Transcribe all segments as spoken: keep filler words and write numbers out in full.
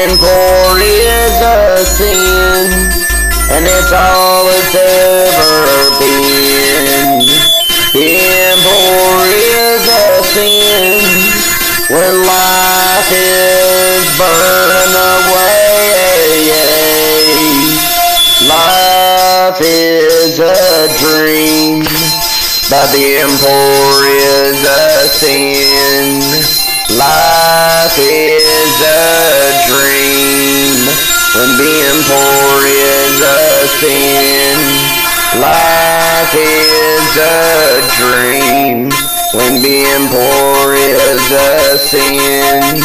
Being poor is a sin, and it's all it's ever been. Being poor is a sin when life is burned away. Life is a dream, but being poor is a sin. Life is a dream when being poor is a sin. Life is a dream when being poor is a sin.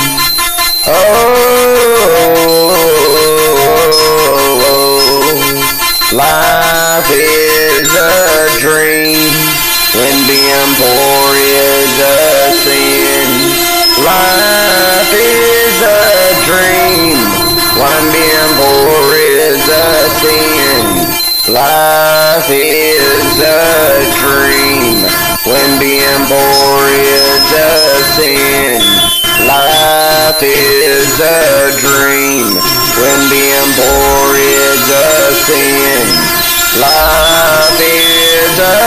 Oh, life is a dream when being poor is a sin. Life is a dream when being poor is a sin. Life is a dream when being poor is a sin. Life is a dream when being poor is a sin. Life is a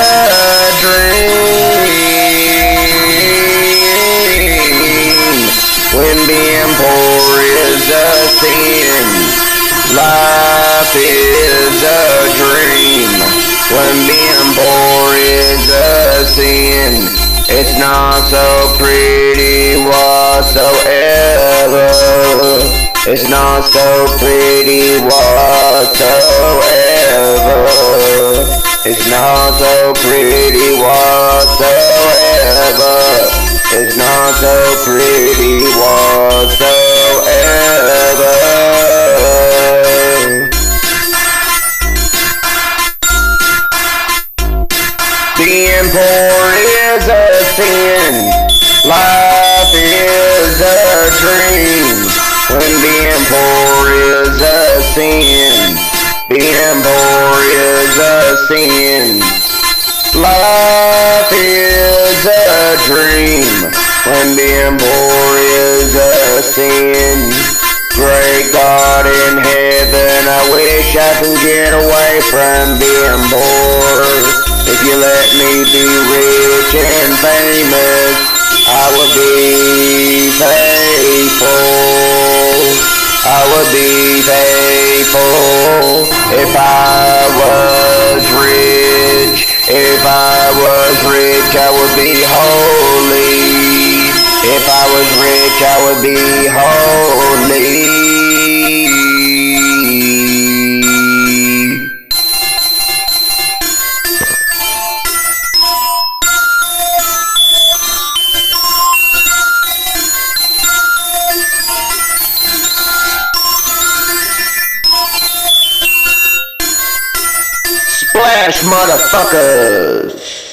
dream when being poor is a sin. Life is a dream when being poor is a sin. It's not so pretty whatsoever. It's not so pretty whatsoever. It's not so pretty whatsoever. It's not so pretty whatsoever. Being poor is a sin. Life is a dream when being poor is a sin. Being poor is a sin. Life is a dream when being poor is a sin. Great God in heaven, I wish I could get away from being poor. If you let me be rich and famous, I would be faithful. I would be faithful if I was rich. If I was rich, I would be holy. If I was rich, I would be holy. Splash, motherfuckers!